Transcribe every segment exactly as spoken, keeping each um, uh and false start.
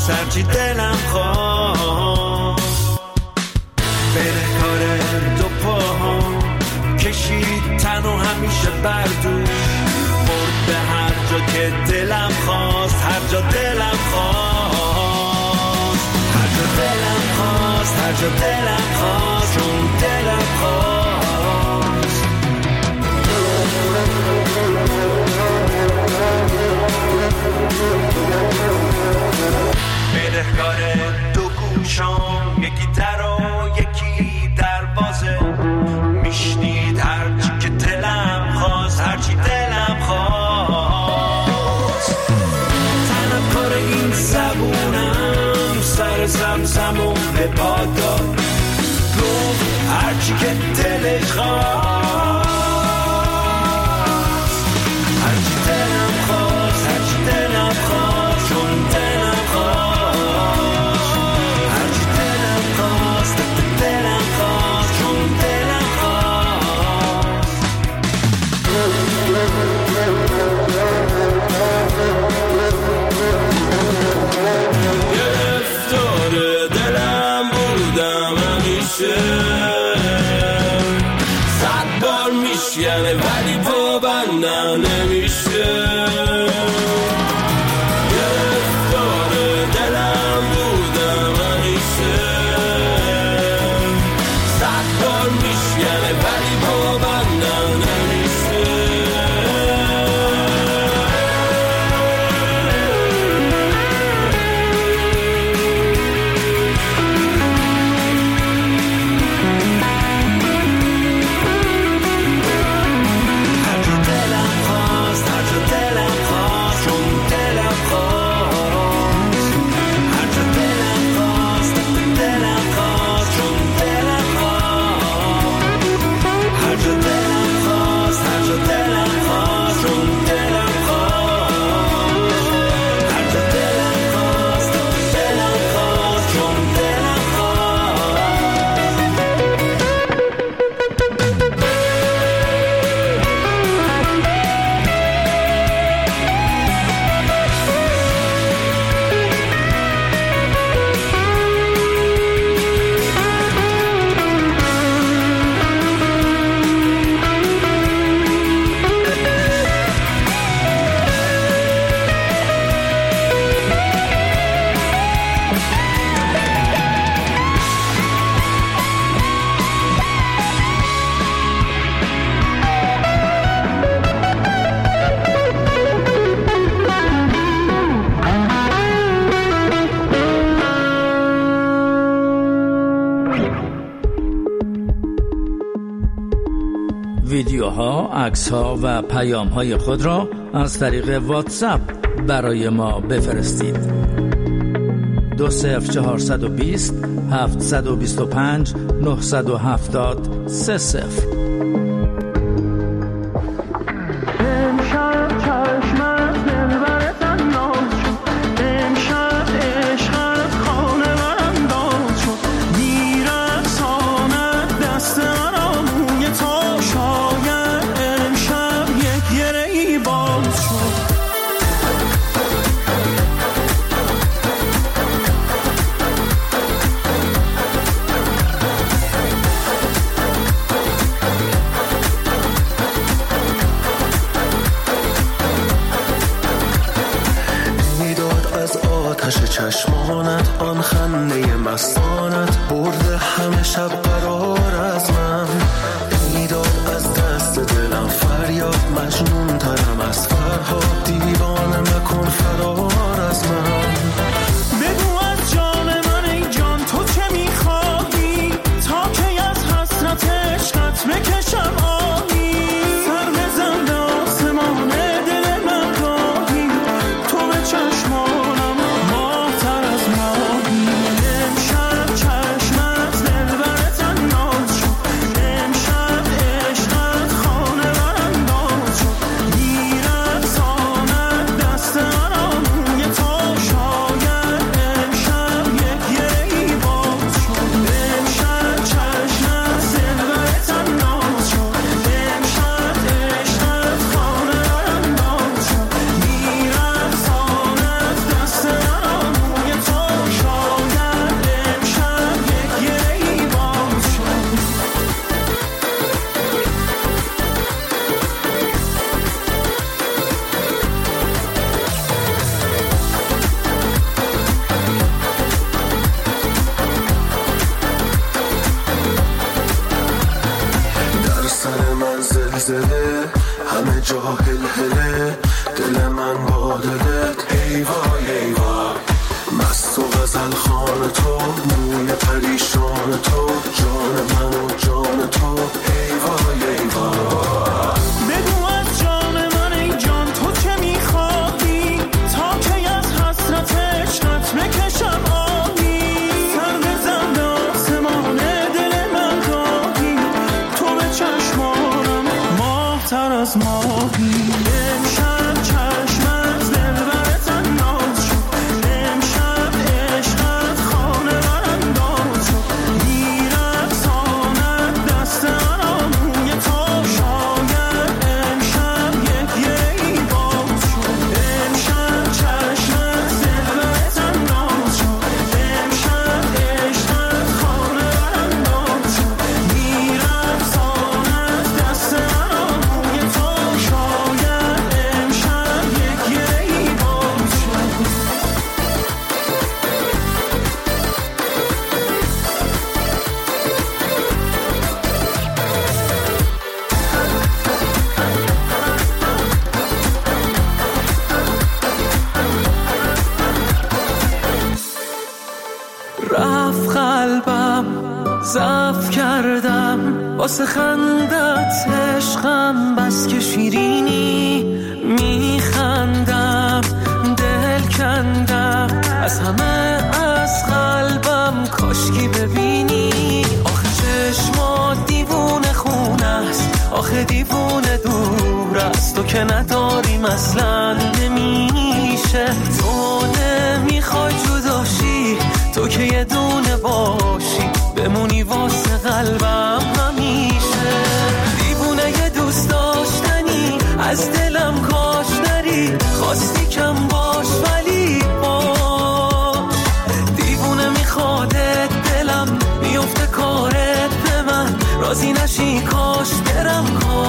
خواست هرچی دلم خواست بره کار دو پاهم کشید تنو همیشه بردوش برد به هر جا که دلم خواست هر جا دلم خواست هر جا دلم خواست هر جا دلم خواست چون دلم خواست بدهکار دو گوشام یکی در و یکی دروازه میشنید هرچی که دلم خواست هرچی دلم خواست تنم کار این زبونم سر زمزم و به پاداد گفت هرچی که دلش خواست هرچی دلم خواست هرچی دلم خواست چون دلم خواست هرچی دلم خواست دلم خواست چون دلم خواست گرفتار دلم بودم همیشه صد بار میشکنه ولی پابندم نمیشه گرفتار دلم بودم همیشه صد بار میشکنه ولی پابندم نمیشه ویدیوها، عکس‌ها و پیام‌های خود را از طریق واتساپ برای ما بفرستید. دو صفر چهارصد و بیست هفتصد و بیست و پنج نهصد و هفتاد سه صفر. چشمانت آن خنده مستانت برده همه شب قرار از من میداد از دست دلم فریاد مجنون ترم از فرهاد دیوانه مکن فرار از من بگو از جان من ای جان تو چه میخواهی تا که از حسرت عشقت بکشم آهی سر بزن به آسمان دل من گاهی تو به چشمانم I زلزله همه جا هلهله دل من با دلت ای وای ای وای مست و غزل خان تو موی پریشان تو جان من و جان تو ای وای ای وای بگو از جان من ای جان تو چه میخواهی تا که از حسرت عشقت بکشم آهی سر بزن به آسمان دل من گاهی تو به چشمانم ماه تر از ماهی امشب چشمت دلبرت انداز شد امشب عشقت خانه برانداز شد میرقصاند دست آراموی تو شاید امشب یک یکی باز شد امشب چشمت دلبرت انداز شد امشب عشقت خانه برانداز شد میرقصاند دست آراموی تو شاید امشب یک یکی باز شد رفت قلبم ضعف کردم واسه خندت عشقم بس که شیرینی میخندم دل کندم از همه از قلبم کاشکی ببینی آخه چشمات دیوونه خونه است آخه دیوونه دور است تو که نداریم اصلا نمیشه تو نمیخوای جداشی تو که یه دونه باشی بمونی واسه قلبم همیشه دیوونه یه دوست داشتنی از دلم کاش نری خواستی کم باش ولی باش دیوونه میخوادت دلم میفته کارت به من راضی نشی کاش برم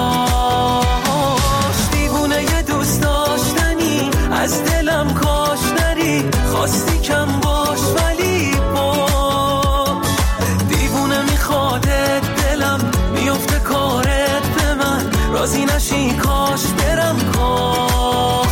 کاش دیوونه یه دوست داشتنی از دلم کاش نری خواستی کم باش ولی باش دیوونه میخوادت دلم میفته کارت به من راضی نشی کاش برم کاش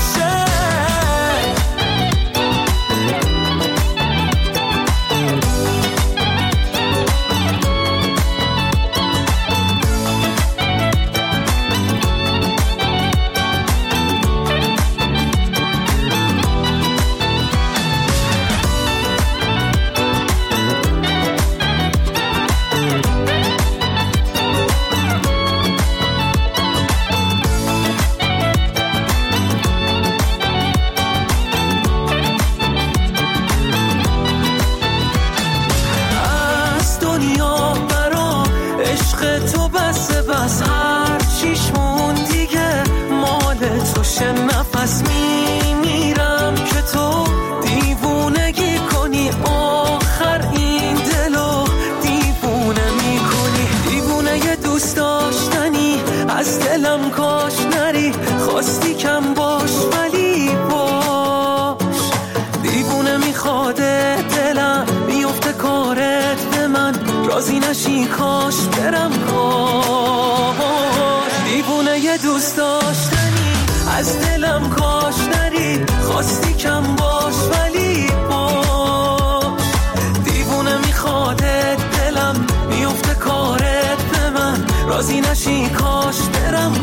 نفس میمیرم که تو دیوونگی کنی آخر این دلو دیوونه میکنی دیوونه یه دوست داشتنی از دلم کاش نری خواستی کم باش ولی باش دیوونه میخواده دلم میفته کارت به من راضی نشی کاش برم کاش دیوونه یه دوست داشتنی از دلم کاش نری خواستی کم باش ولی باش دیوونه میخوادت دلم میفته کارت به من راضی نشی کاش برم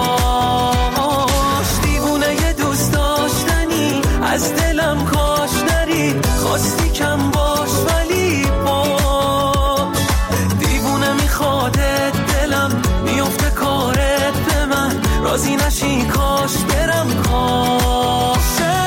کاش دیوونه یه دوست داشتنی از دلم کاش نری خواستی کم باش ولی باش دیوونه میخوادت دلم میفته کارت به من راضی نشی کاش برم کاش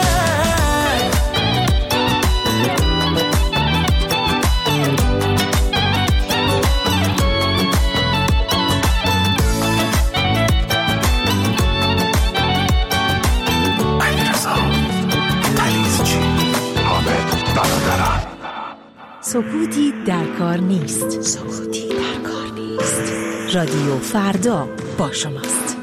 سکوتی در کار نیست. سکوتی در کار نیست. رادیو فردا با شماست.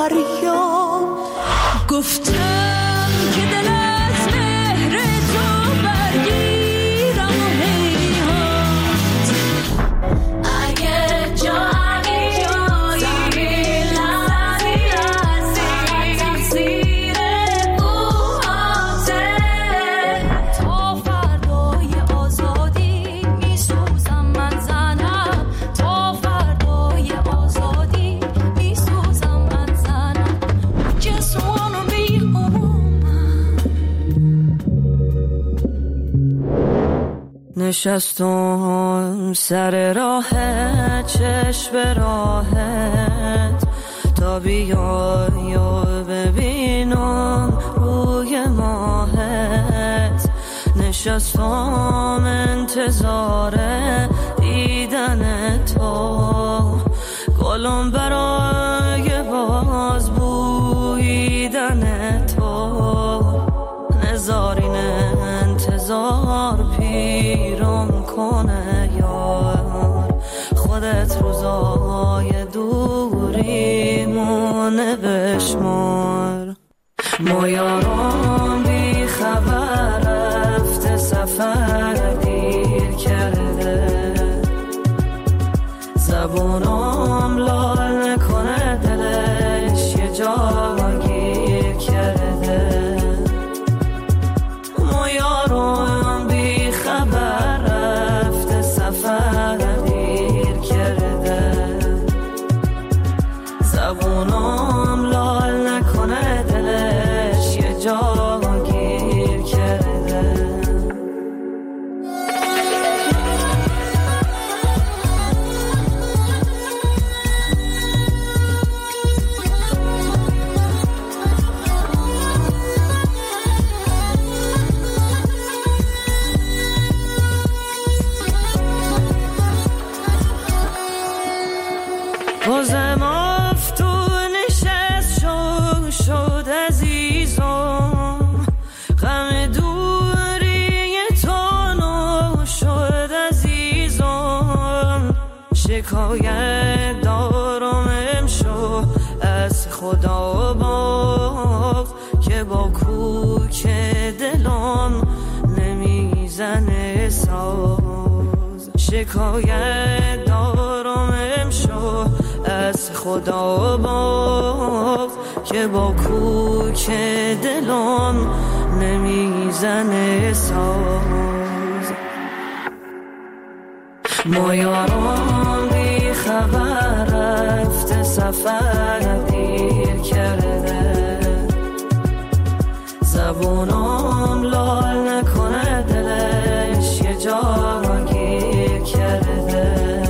فریاد. گفتم که دل از مهر تو برگیرم و هیهات. اگه جایی جایی لحظی هستی تقصیر اوهاته. تا فردای آزادی میسوزم من زنم، تا فردای آزادی میسوزم من زنم. Just wanna be a woman. نشستم سر راه چشم راحت تا بیای و ببینم روی ماهت. نشستم انتظار دیدن تو، گلم برای باز بویدن تو. نزارین انتظار پیرم کنه یار، خودت روزای دوریمونه بشمار. ما یارم بی خبر رفته سفر دیر کرده، زبونم لال نکنه دلش یه جا گیر کرده. ما یارم بی خبر رفته سفر دیر کرده، زبونم لال نکنه دلش یه جا گیر کرده. بازم افتون نشست شد شد عزیزم، غم دوری تو نو شد عزیزم. شکایت دارم امشو از خدا باغ که با کوک دلم نمیزنه ساز. شکایت دارم امشو از خدا باغ که با کوک دلم نمیزنه ساز. ما یارم بی خبر رفته سفر دیر کرده، زبونم لال نکنه دلش یه جا گیر کرده.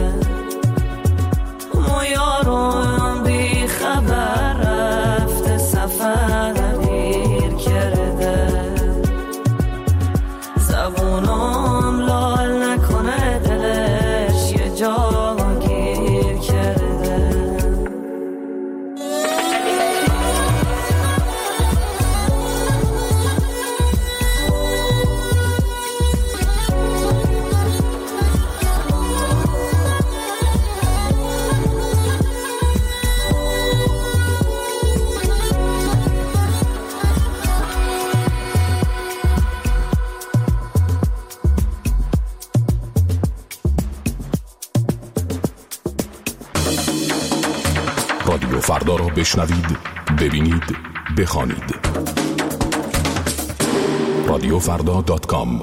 ما یارم بی خبر رفته سفر دیر کرده، زبونم لال نکنه دلش یه جا گیر کرده. رادیو فردا را بشنوید، ببینید، بخوانید. رادیو فردا دات کام.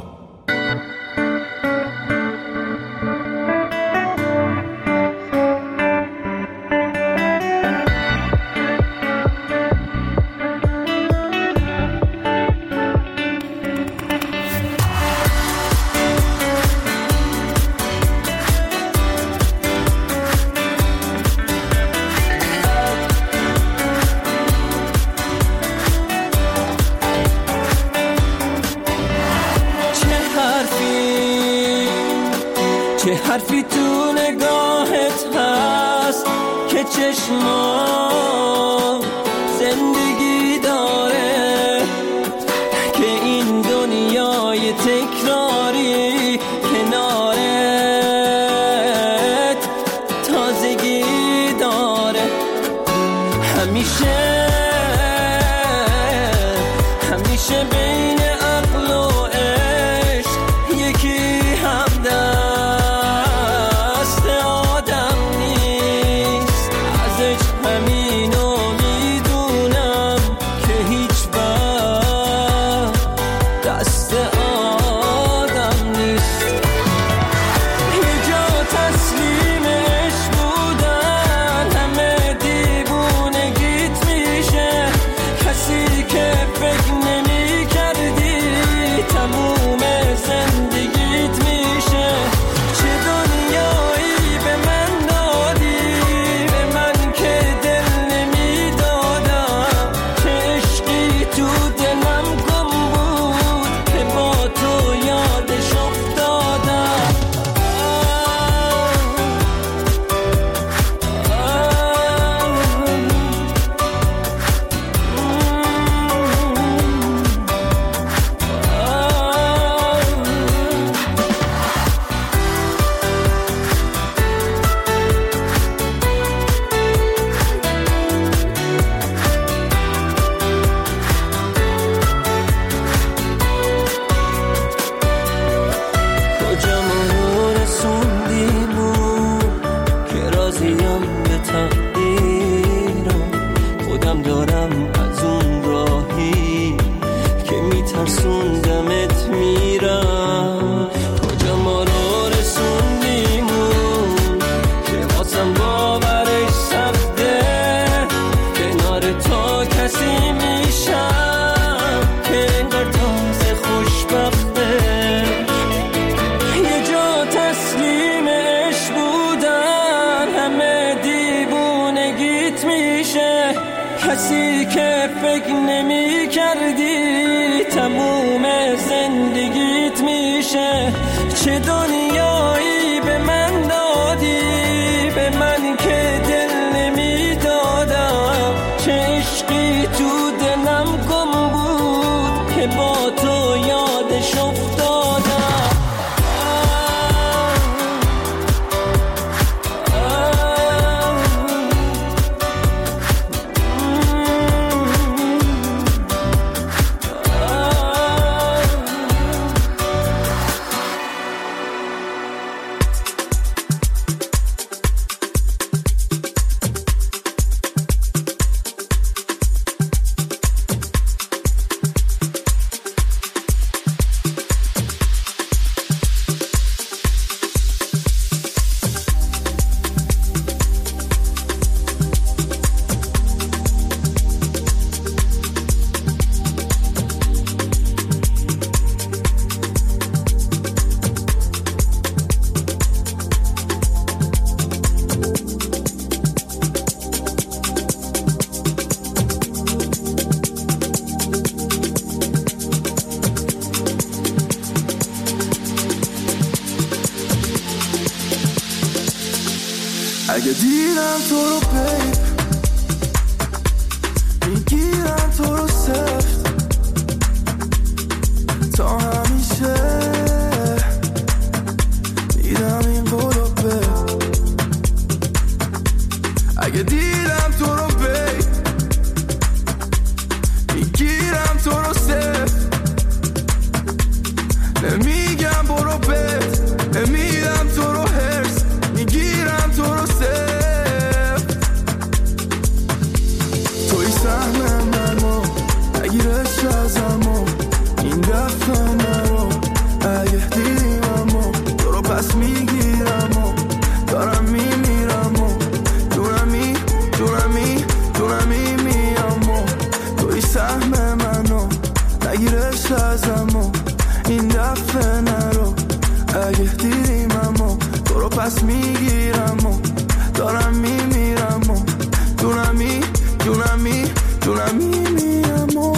چه حرفی تو نگاهت هست که چشمام زندگی داره، که این دنیای تکراری کنارت تازگی داره. همیشه همیشه بین عقل و عشق یکی همدست آدم نیست. ازش همینو میدونم که هیچ وقت دست آدم نیست. یه جا تسلیم عشق بودن همه دیوونگیت میشه. کسی که فکر نمی کردی تموم زندگیت میشه. چه دنیایی به من دادی، به من که دل نمی دادم. چه عشقی تو دلم گم بود که با تو یادش افتادم. کجا ما رسوندیمون که راضیم به تقدیرم. خودم دارم از اون راهی که میترسوندمت میرم. کجا ما رو رسوندیمون که واسم باورش سخته. کنار تو کسی میشم که انگار تازه خوشبخته. یه جا تسلیم عشق بودن همه دیوونگیت میشه. کسی که فکر نمی کردی تموم زندگیت میشه. چه دنیایی به من دادی، به من که دل نمی دادم. چه عشقی تو دلم گم بود که با تو یادش افتادم. اگه دیدم تو رو بیب میگیرم تو رو سفت تا همیشه دیدم این قولو بیب. اگه دیدم تو رو بیب میگیرم تو رو سفت نمیگم برو بیب نمیدم تو رو هرس میگیرم تو رو سفت. توی سهم منو نگیرش ازمو این دفعه نرو. اگه دیدیم امو تو رو پس میگیرم و دارم میمیرم و دونمی دونمی دونمی میام و توی سهم منو نگیرش ازمو این دفعه نرو. اگه دیدیم امو تو رو پس میگیرم و دارم میمیرم و دونمی دونمی دونمی میام و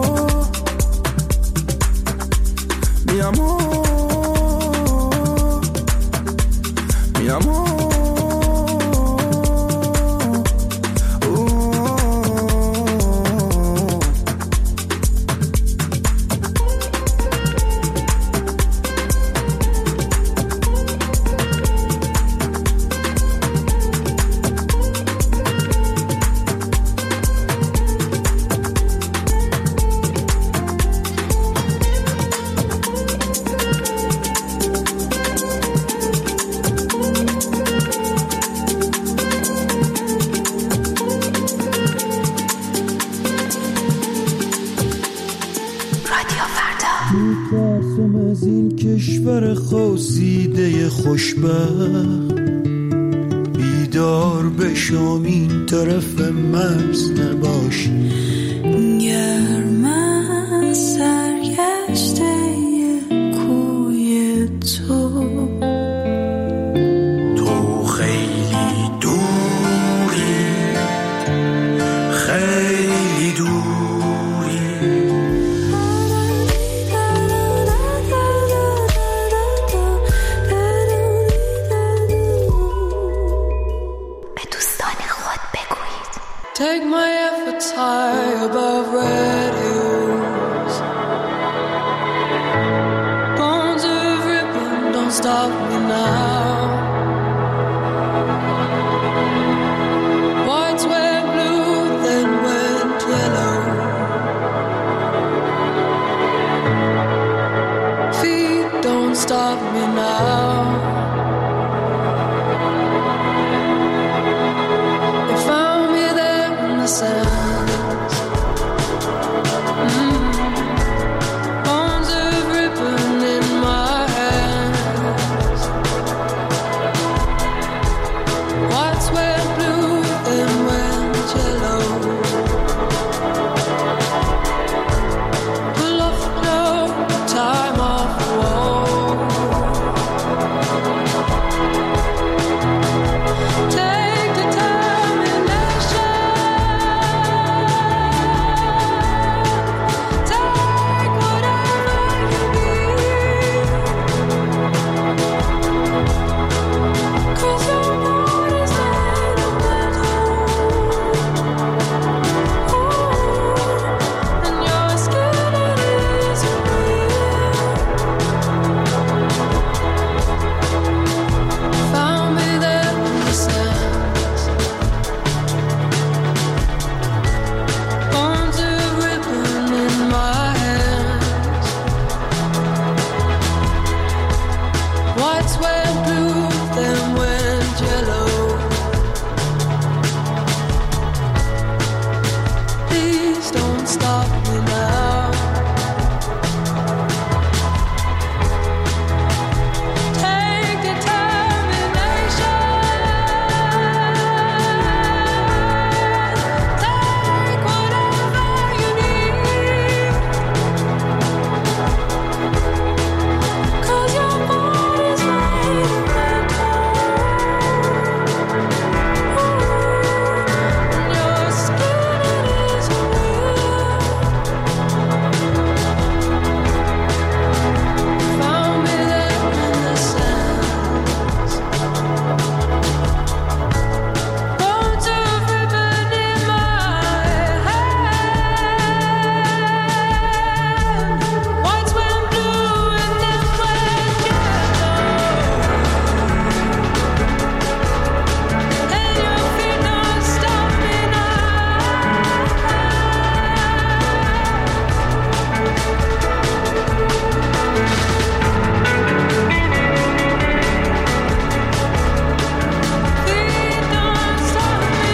میام و میام و میترسم از این کشور خواسیده خوشبخت بیدار بشم این طرف مرز نباش گرم از سرگشته کوی تو تو خیلی دوری خیلی دوری به دوستان خود بگویید Take my efforts high above red hills. Bones of ribbon, don't stop me now. Whites went blue, then went yellow. Feet don't stop me now. They found me there in the sands. Mm. Bones of ribbon in my hands. Whites went blue, then went yellow. Pull off the cloak, time off the wall. Take determination. Take whatever you need. 'Cause your heart is made of metal. Ooh, and your skin it is real. Found me there in the sands. Bones of ribbon in my hands. Whites went blue, then went yellow. Please don't stop me now. Take determination. Take whatever you need. 'Cause your body's made of metal. Ooh, and your skin it is real. Found me there in the sands. Bones of ribbon in my hand. Whites went blue and then went yellow. And your feet don't stop me now. Feet don't stop me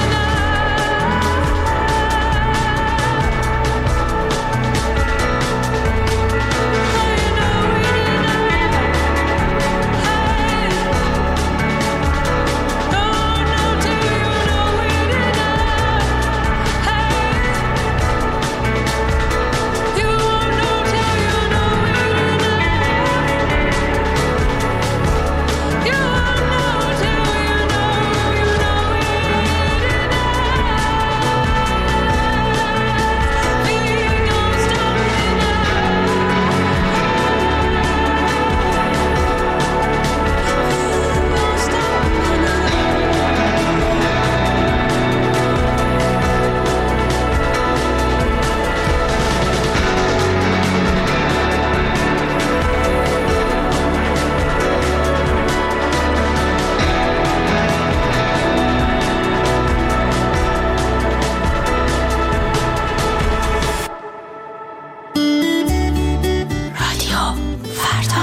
رادیو فردا.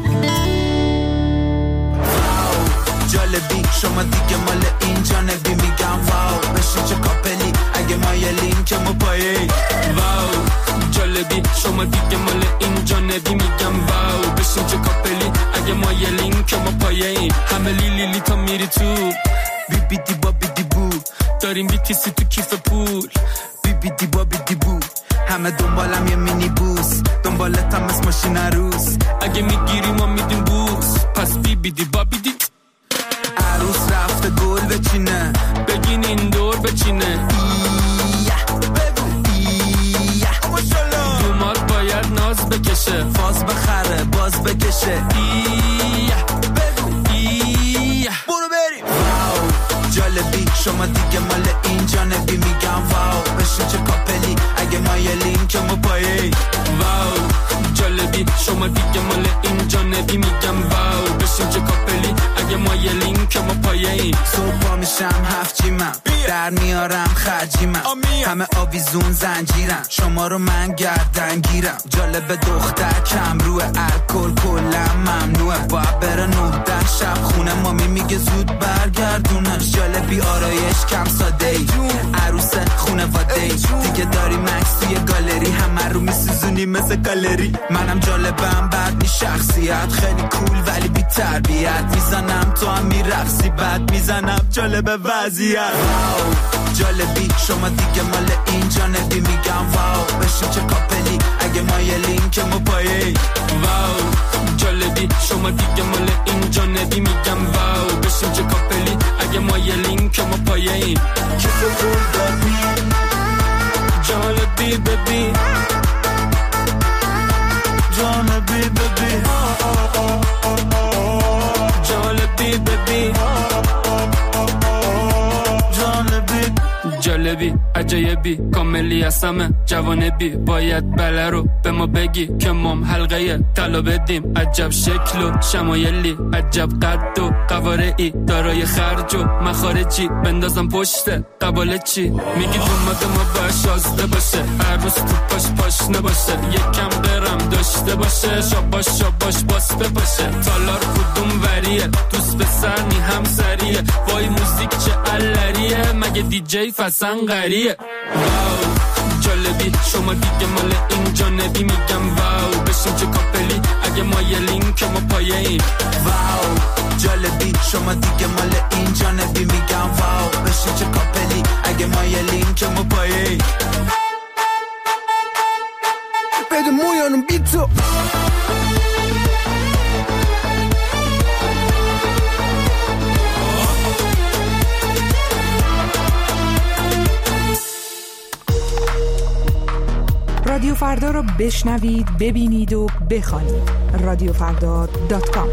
جالبی شما دیگه مال اینجا نبی میگم واو بشین چه کاپلی اگه مایلین که مو پایه واو جالبی شما دیگه مال جانبی میگم واو بشین چه کاپلی اگه مایلین که ما پایه این همه لیلی لی تا میری تو بی بی دی با بی دی بو داریم بی تیسی تو کیف پول بی بی دی با بی دی بو همه دنبالم یه مینی بوس دنبالتم از ماشین عروس اگه میگیری ما میدیم بوس پس بی بی دی با بی دی عروس رفته گل بچینه بگین این دور بچینه ایه بگو ایه دومات باید ناز بکشه فاز بخره باز بکشه ایه بگو ایه برو بریم واو جالبی شما دیگه مال این جانبی میگم واو بشین چه کاپلی اگه مایلین که ما پایه واو جالبی شما دیگه مال این جانبی میگم واو بشین چه کاپلی اگه مایلین که ما پایه این صبح پا میشم هفت جیمم در میارم خرجیمم همه آویزون زنجیرم شما رو من گردن گیرم جالب دختر کم روی الکل کلم ممنوعه باید بره نهده شب خونه مامی میگه زود برگردونش جالبی آرایش کم ساده ای عروس خونه واده ای دیگه داری مکس توی گالری همه رو میسوزونی مثل گالری منم جالبم بعد نی شخصیت خیلی کول ولی بی تربیت میزنم تو هم میرقصی بعد میزنم جالب وضعیت جالبی شما دیگه مال این جانبی میگم واو بشین چه کاپلی اگه مایلین که ما پایه واو جالبی شما دیگه مال این جانبی میگم واو بشین چه کاپلی اگه مایلین که ما پایه کیسه پول دادی جالبی ببین جالبی ببین جالبی ببین جالبی جالبی عجایبی کاملی هستمه جوانبی باید بله رو به ما بگی که مام حلقه طلا بدیم عجب شکل و شمایلی عجب قد و قوارعی دارای خرج و مخارجی بندازم پشت قباله چی میگی دومده ما باید شازده باشه عروس تو پاش پاش نباشه یکم برم داشته باشه شاباش شاباش باس بپاشه تالار کدوم وریه دوست به سرنی هم سریه وای موزیک چه علریه مگه دی جی فسن غریه واو جالبی شما دیگه مال این جانبی میگم واو بشین چه کاپلی اگه مایلین که ما پایه این واو جالبی شما دیگه مال این جانبی میگم واو بشین چه کاپلی اگه مایلین که ما پایه این بده مویانم بی تو رادیو فردا را بشنوید، ببینید و بخوانید. رادیو فردا دات کام.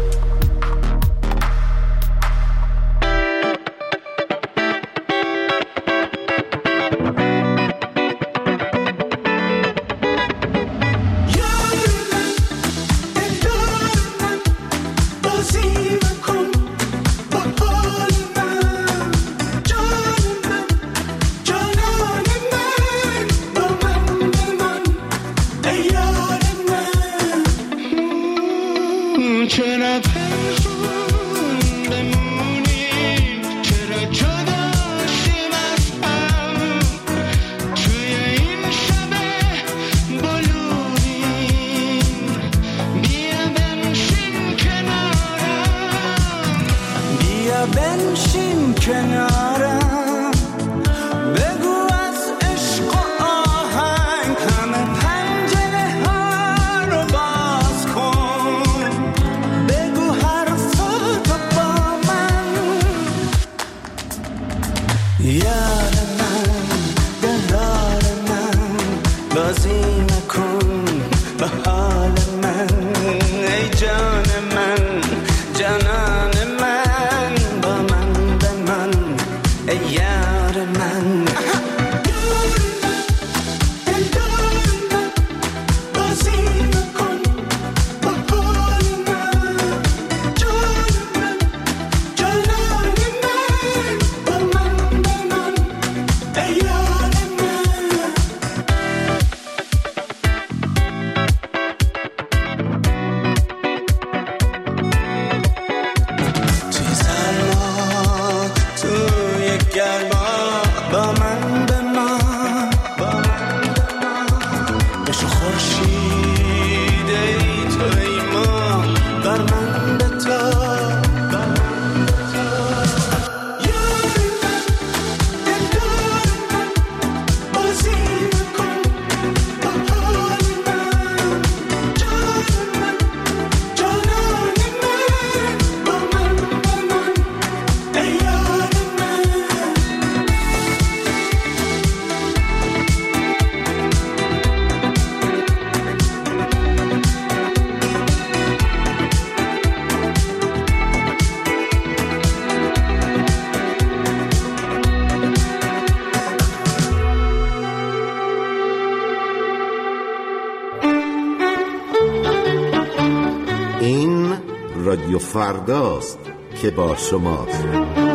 رادیو فرداست که با شماست.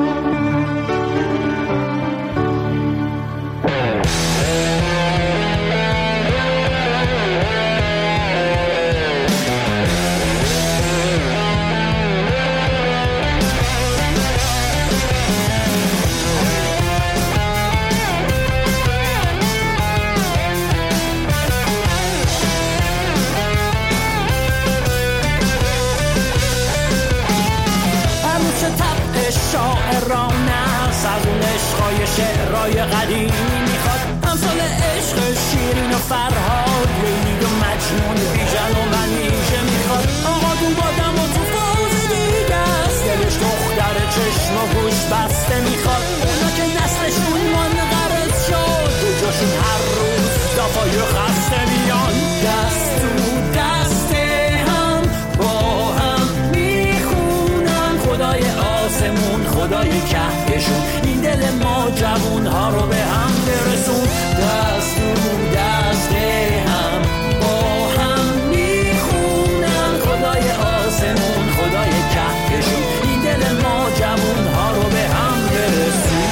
شعرهای قدیمی میخواد امثال عشق شیرین و فرهاد لیلی و مجنون بیژن و منیژه میخواد آقا دون بادم و تو فوز دیگه است دلش دختر چشم و گوش بسته میخواد اونا که نسلشون منقرض شد تو جاشون هر روز دافای خسته میان دست تو دست هم با هم میخونن خدای آسمون خدای کهکشون این دل ما جوون ها رو به هم برسون دست تو دست هم با هم میخونن خدای آسمون خدای کهکشون این دل ما جوون ها رو به هم برسون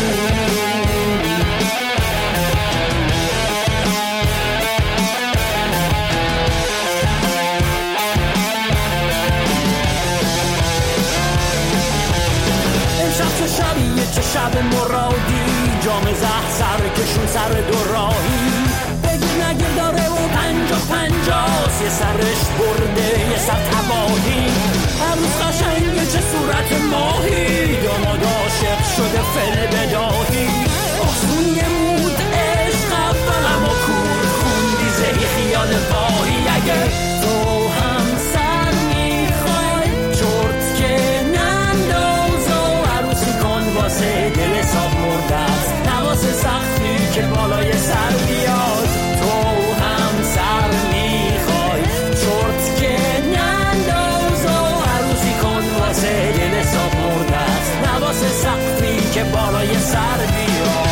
امشب چه شبیه چه شب مرادی جام زهر سر کشون سر دو راهی بگیر نگیر داره و پنجا پنجاست یه سرش برده یه سر تباهی هر روز قشنگه چه صورت ماهی داماد عاشق شده فل بداهی آسون یه مود عشق اولم و کور خوندی زهی خیال واهی اگه تو هم سر میخوای چرت که ننداز و عروسی کن واسه دل صاف مرده است نواسه سختی که بالای سر بیاد تو هم سر میخوای چرت که ننداز و عروسی کن واسه دل صاف مرده است نواسه سختی که بالای سر بیاد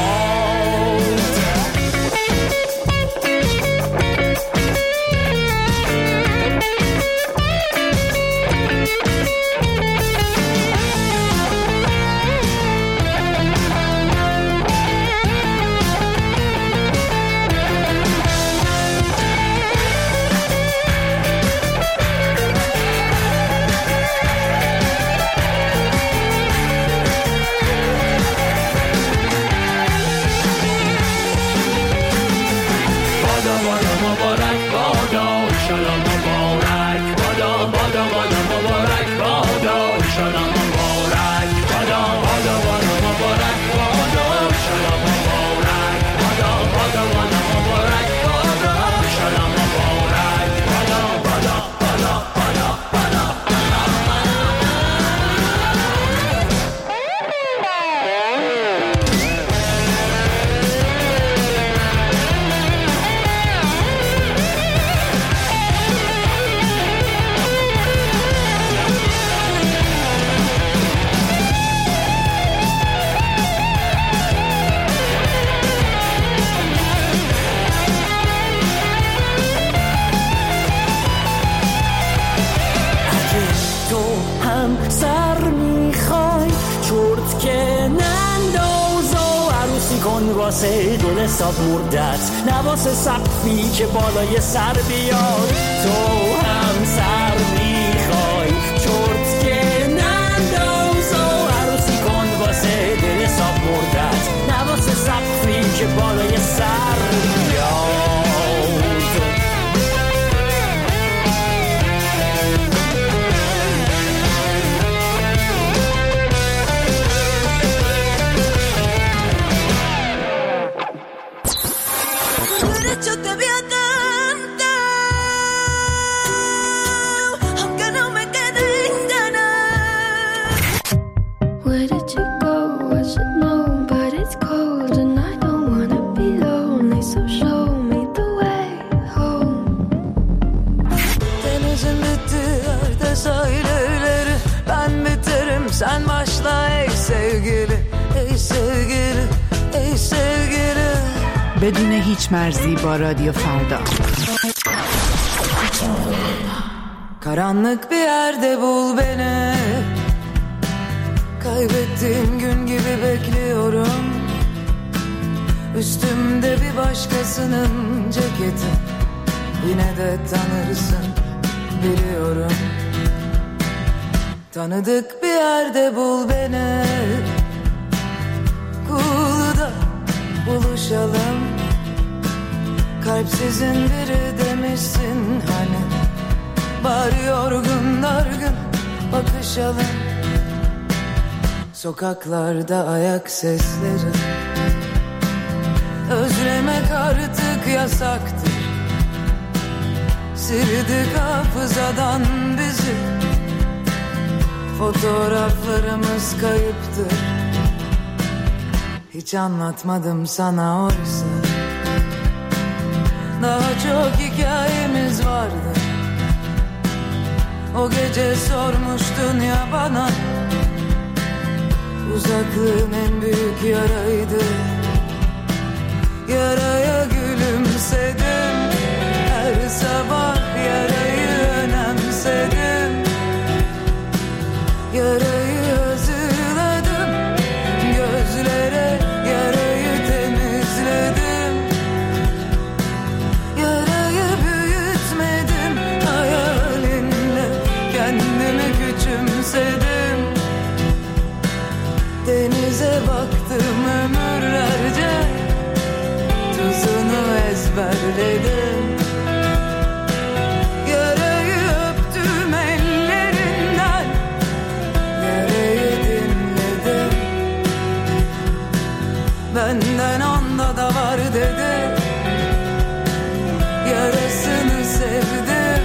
واسه دل صاف مردت نواسه سقفی که بالای سر بیاد تو هم سر میخوای چرت که ننداز و عروسی کن واسه دل صاف مردت نواسه سقفی که بالای سر بیاد Sen başla ey sevgili, ey sevgili, ey sevgili. بدون هیچ مرزی با رادیو فردا. Karanlık bir yerde bul beni. Kaybettiğim gün gibi bekliyorum. Üstümde bir başkasının ceketi. Yine de tanırsın biliyorum. Tanıdık bir yerde bul beni. Kulu'da buluşalım. Kalpsizin biri demişsin hani. Bari yorgun dargın bakışalım. Sokaklarda ayak sesleri. Özlemek artık yasaktır. Sildik hafızadan bizi. Fotoğraflarımız kayıptır. Hiç anlatmadım sana oysa. Daha çok hikayemiz vardı. O gece sormuştun ya bana. Uzaklığın en büyük yaraydı. Yaraya gülümsedim. Her sabah yarayı önemsedim. Yarayı hazırladım. Gözlere yarayı temizledim. Yarayı büyütmedim. Hayalinle kendimi küçümsedim. Denize baktım ömürlerce. Tuzunu ezberledim. Yarayı öptüm ellerinden. Yarayı dinledim. Benden onda da var dedi. Yarasını sevdim.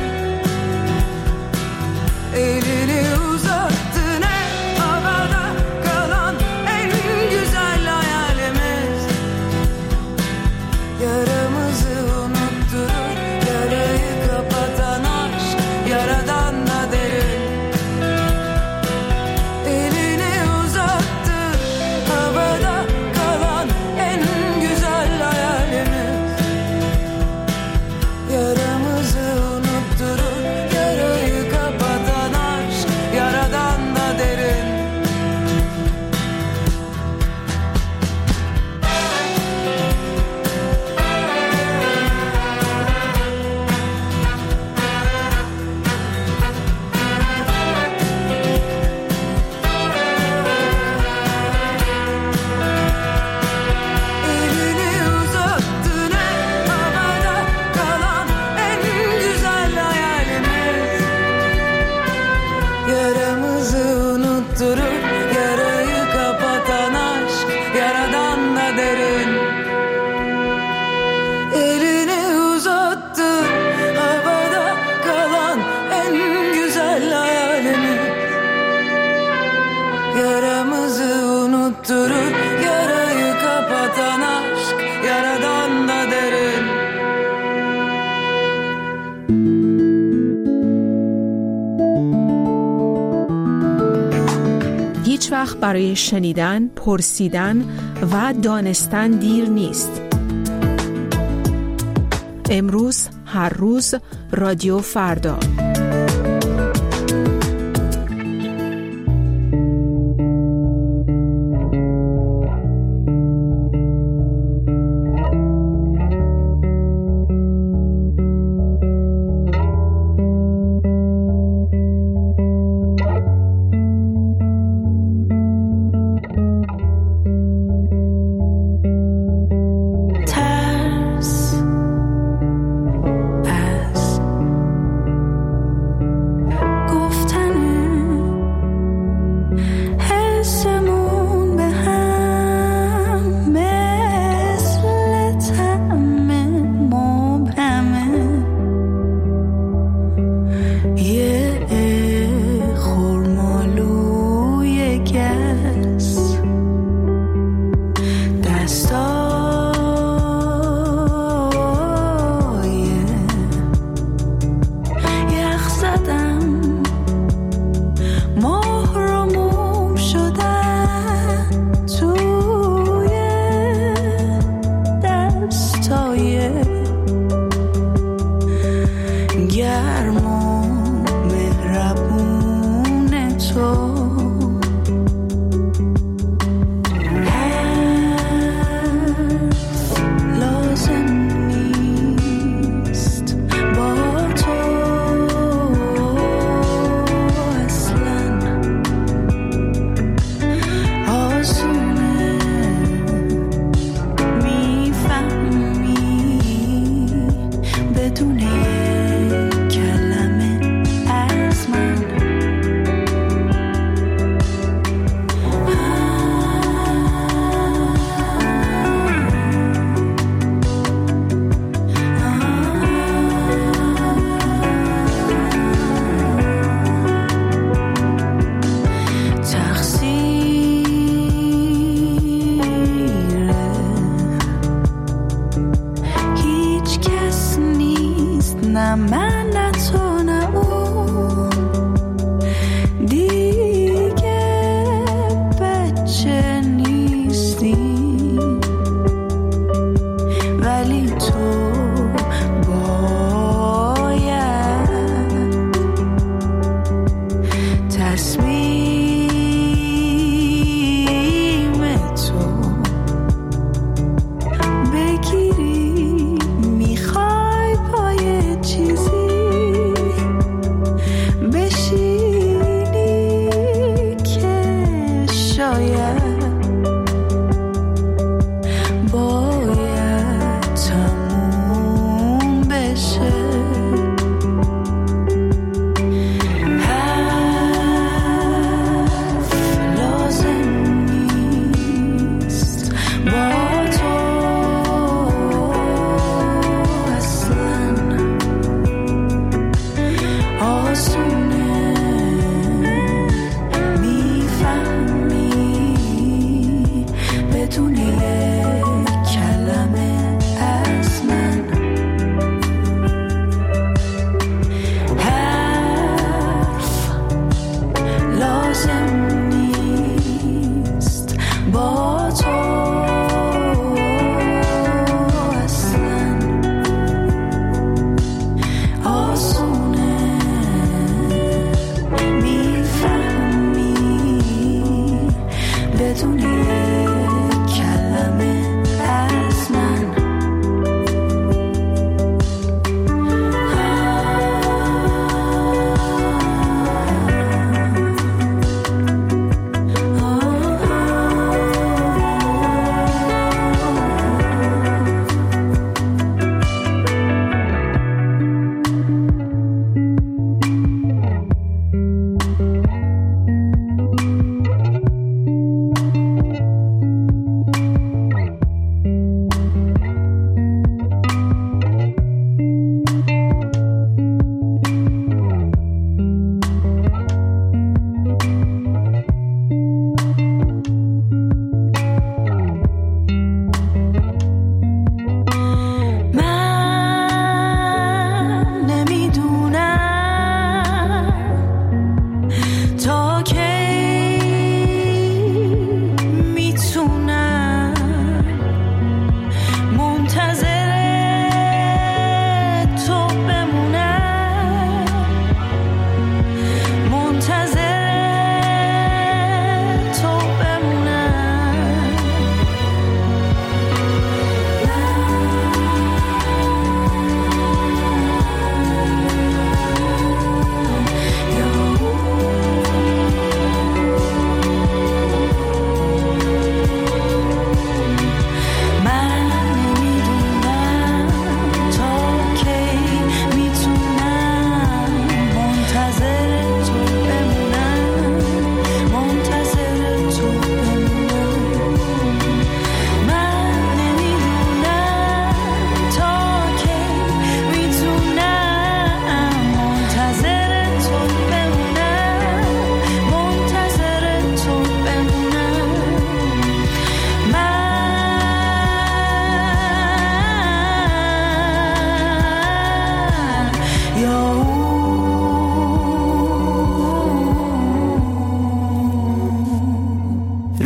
Elini uzattı ne havada kalan en güzel hayalimiz. Yaramızı unutturur. Yarayı kapatan aşk yaradan da derin. Elini uzattı havada kalan en güzel hayalimiz. Yaramızı unutturur. Yarayı kapatan aşk yaradan da derin. Elini uzattı ne havada kalan en güzel hayalimiz. Yaramızı unutturur. Yarayı kapatan aşk yaradan da derin. Elini uzattı havada kalan en güzel hayalimiz. Yaramızı unutturur. Yarayı kapatan aşk yaradan da derin. هیچ وقت برای شنیدن، پرسیدن و دانستن دیر نیست. امروز، هر روز، رادیو فردا. ترس از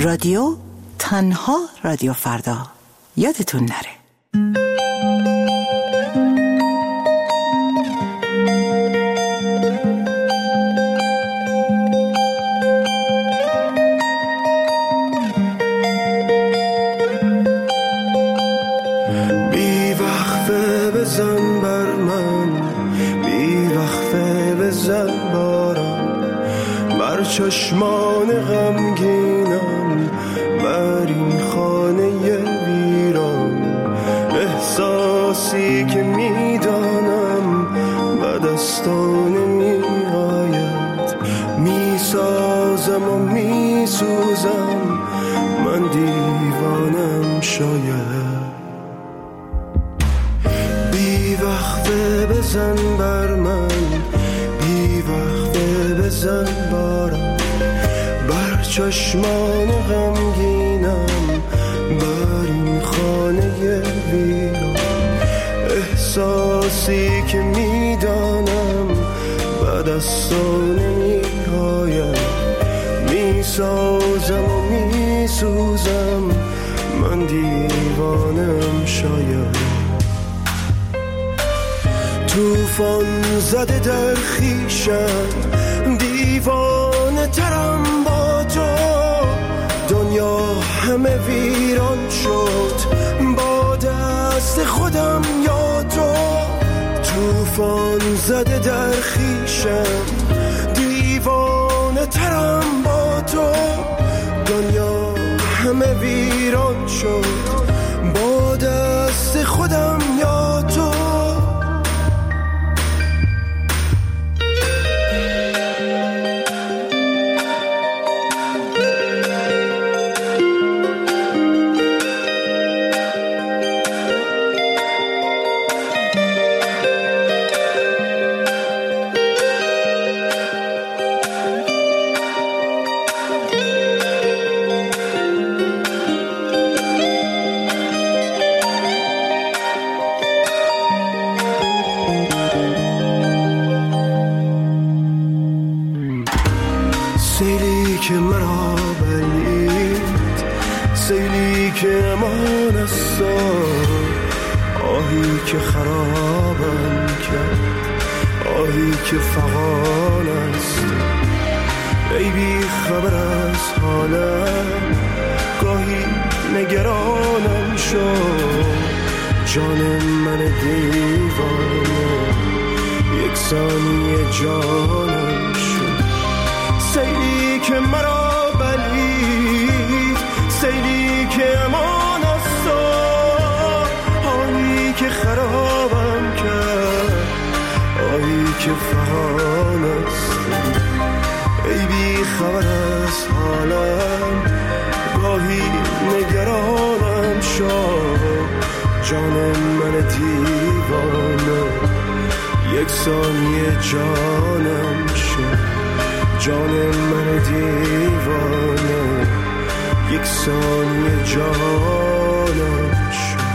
رادیو تنها رادیو فردا، یادتون نره. بی وقفه بزن بر من، بی وقفه بزن بارم، بر چشمان غمگینم، بر این خانه ویران. احساسی که میدانم به دستان می آید، میسازم و میسوزم، من دیوانم شاید. بی وقفه بزن بر من، بی وقفه بزن بارم، بر چشمان غمگینم، بر این خانه ویران. احساسی که میدانم به دستان نمیآید، میسازم و میسوزم، من دیوانم شاید. توفان زده در خیشم، دیوانه ترم با تو، دنیا همه ویران شد با دست خودم یا تو. توفان زده در خیشم، دیوانه ترم با تو، دنیا همه ویران شد با دست خودم یا تو. سیلی که مرا بلید، سیلی که امان است، آهی که خرابم کرد، آهی که فغان است. ای بی خبر از حالم، گاهی نگرانم شد، جان من دیوانه یک ثانیه جانم شد. سیلی که مرا بلید، سیلی که امان است، آهی که خرابم کرد، آهی که فغان است. ای بی خبر از حالم، گاهی نگرانم شد، جان من دیوانه یک ثانیه جانم شد، جان من دیوانه یک ثانیه جانم شد.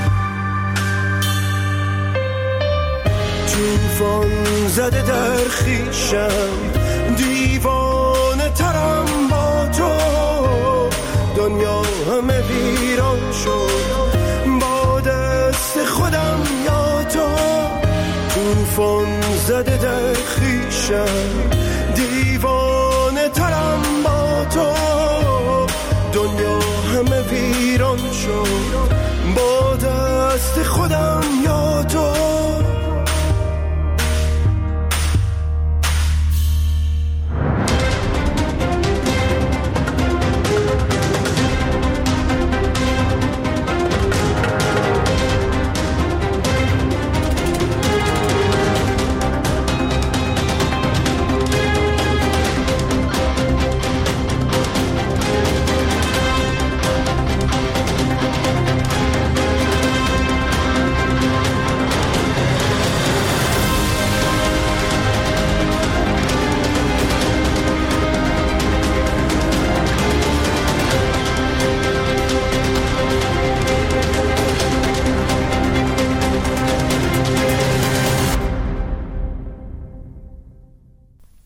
توفان زده در خیشم، دیوانه ترم با تو، دنیا همه ویران شد با دست خودم یا تو. توفان زده در خیشم، دیوانه